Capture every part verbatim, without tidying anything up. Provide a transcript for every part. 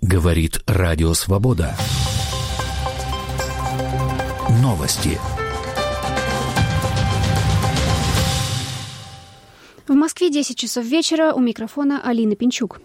Говорит Радио Свобода. Новости. В Москве десять часов вечера. У микрофона Алина Пинчук.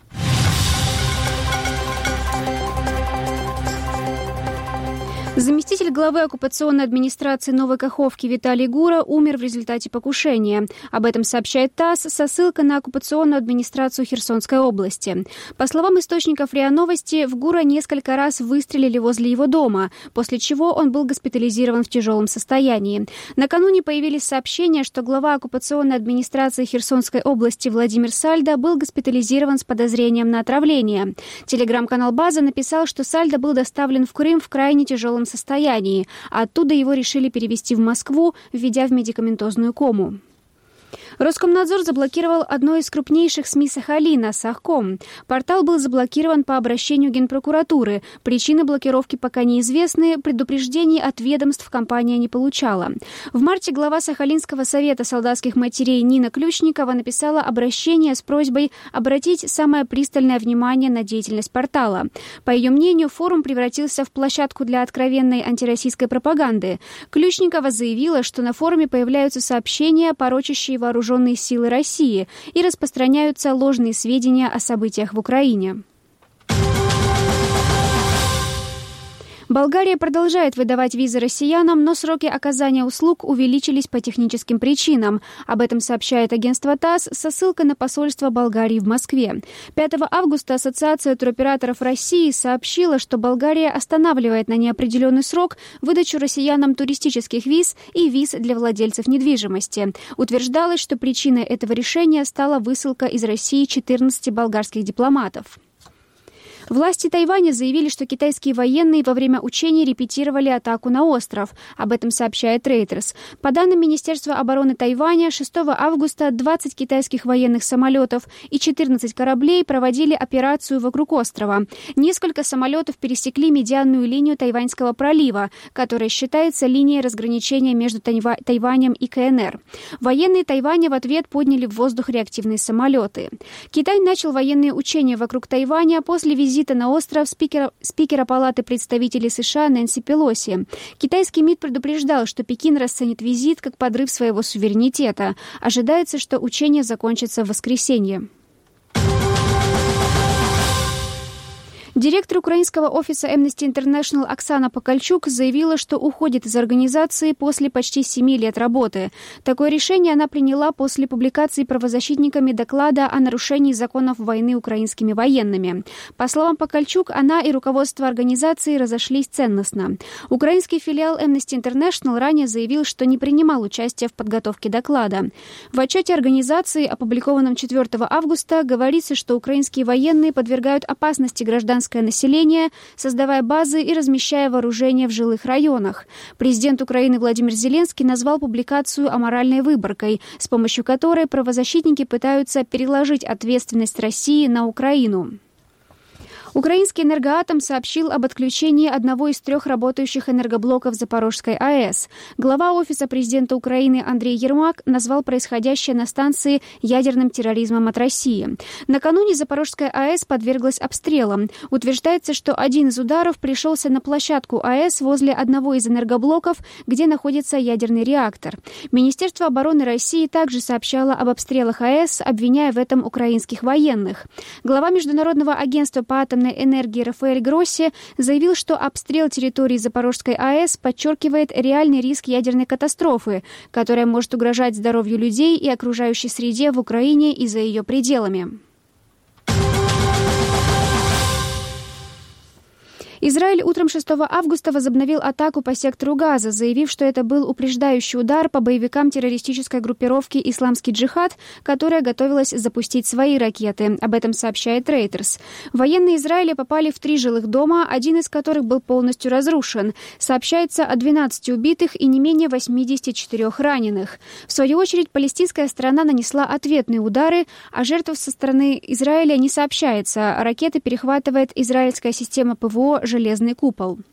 Заместитель главы оккупационной администрации Новой Каховки Виталий Гура умер в результате покушения. Об этом сообщает ТАСС со ссылкой на оккупационную администрацию Херсонской области. По словам источников РИА Новости, в Гура несколько раз выстрелили возле его дома, после чего он был госпитализирован в тяжелом состоянии. Накануне появились сообщения, что глава оккупационной администрации Херсонской области Владимир Сальдо был госпитализирован с подозрением на отравление. Телеграм-канал «База» написал, что Сальдо был доставлен в Крым в крайне тяжелом состоянии, а оттуда его решили перевезти в Москву, введя в медикаментозную кому. Роскомнадзор заблокировал одно из крупнейших СМИ Сахалина – Сахком. Портал был заблокирован по обращению Генпрокуратуры. Причины блокировки пока неизвестны, предупреждений от ведомств компания не получала. В марте глава Сахалинского совета солдатских матерей Нина Ключникова написала обращение с просьбой обратить самое пристальное внимание на деятельность портала. По ее мнению, форум превратился в площадку для откровенной антироссийской пропаганды. Ключникова заявила, что на форуме появляются сообщения, порочащие вооруженные силы России, и распространяются ложные сведения о событиях в Украине. Болгария продолжает выдавать визы россиянам, но сроки оказания услуг увеличились по техническим причинам. Об этом сообщает агентство ТАСС со ссылкой на посольство Болгарии в Москве. пятого августа Ассоциация туроператоров России сообщила, что Болгария останавливает на неопределенный срок выдачу россиянам туристических виз и виз для владельцев недвижимости. Утверждалось, что причиной этого решения стала высылка из России четырнадцати болгарских дипломатов. Власти Тайваня заявили, что китайские военные во время учений репетировали атаку на остров. Об этом сообщает Reuters. По данным Министерства обороны Тайваня, шестого августа двадцать китайских военных самолетов и четырнадцать кораблей проводили операцию вокруг острова. Несколько самолетов пересекли медианную линию Тайваньского пролива, которая считается линией разграничения между Тайва- Тайванем и КНР. Военные Тайваня в ответ подняли в воздух реактивные самолеты. Китай начал военные учения вокруг Тайваня после визита Визита на остров спикера, спикера Палаты представителей США Нэнси Пелоси. Китайский МИД предупреждал, что Пекин расценит визит как подрыв своего суверенитета. Ожидается, что учения закончатся в воскресенье. Директор украинского офиса Amnesty International Оксана Покальчук заявила, что уходит из организации после почти семи лет работы. Такое решение она приняла после публикации правозащитниками доклада о нарушении законов войны украинскими военными. По словам Покальчук, она и руководство организации разошлись ценностно. Украинский филиал Amnesty International ранее заявил, что не принимал участия в подготовке доклада. В отчете организации, опубликованном четвёртого августа, говорится, что украинские военные подвергают опасности гражданского население, создавая базы и размещая вооружение в жилых районах. Президент Украины Владимир Зеленский назвал публикацию аморальной выборкой, с помощью которой правозащитники пытаются переложить ответственность России на Украину. Украинский «Энергоатом» сообщил об отключении одного из трех работающих энергоблоков Запорожской АЭС. Глава Офиса президента Украины Андрей Ермак назвал происходящее на станции ядерным терроризмом от России. Накануне Запорожская АЭС подверглась обстрелам. Утверждается, что один из ударов пришелся на площадку АЭС возле одного из энергоблоков, где находится ядерный реактор. Министерство обороны России также сообщало об обстрелах АЭС, обвиняя в этом украинских военных. Глава Международного агентства по атомной энергии Рафаэль Гросси заявил, что обстрел территории Запорожской АЭС подчеркивает реальный риск ядерной катастрофы, которая может угрожать здоровью людей и окружающей среде в Украине и за ее пределами. Израиль утром шестого августа возобновил атаку по сектору Газа, заявив, что это был упреждающий удар по боевикам террористической группировки «Исламский джихад», которая готовилась запустить свои ракеты. Об этом сообщает Reuters. Военные Израиля попали в три жилых дома, один из которых был полностью разрушен. Сообщается о двенадцати убитых и не менее восьмидесяти четырёх раненых. В свою очередь, палестинская сторона нанесла ответные удары, а жертв со стороны Израиля не сообщается. Ракеты перехватывает израильская система ПВО «Железный купол».